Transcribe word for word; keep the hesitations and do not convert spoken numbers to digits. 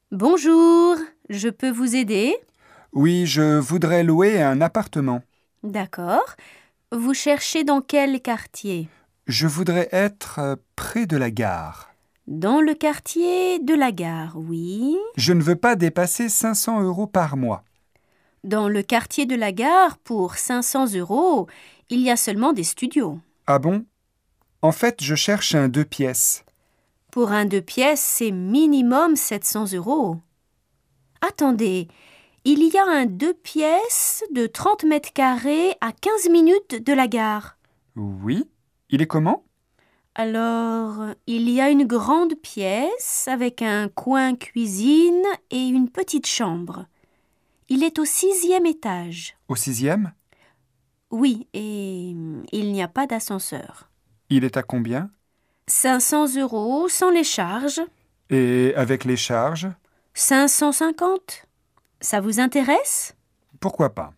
Bonjour, je peux vous aider? Oui, je voudrais louer un appartement. D'accord. Vous cherchez dans quel quartier? Je voudrais être euh, près de la gare. Dans le quartier de la gare, oui. Je ne veux pas dépasser cinq cents euros par mois. Dans le quartier de la gare, pour cinq cents euros, il y a seulement des studios. Ah bon? En fait, je cherche un deux pièces. Pour un deux pièces, c'est minimum sept cents euros. Attendez, il y a un deux pièces de trente mètres carrés à quinze minutes de la gare. Oui? Il est comment? Alors, il y a une grande pièce avec un coin cuisine et une petite chambre. Il est au sixième étage. Au sixième? Oui, et il n'y a pas d'ascenseur. Il est à combien? cinq cents euros sans les charges. Et avec les charges? cinq cent cinquante. Ça vous intéresse? Pourquoi pas?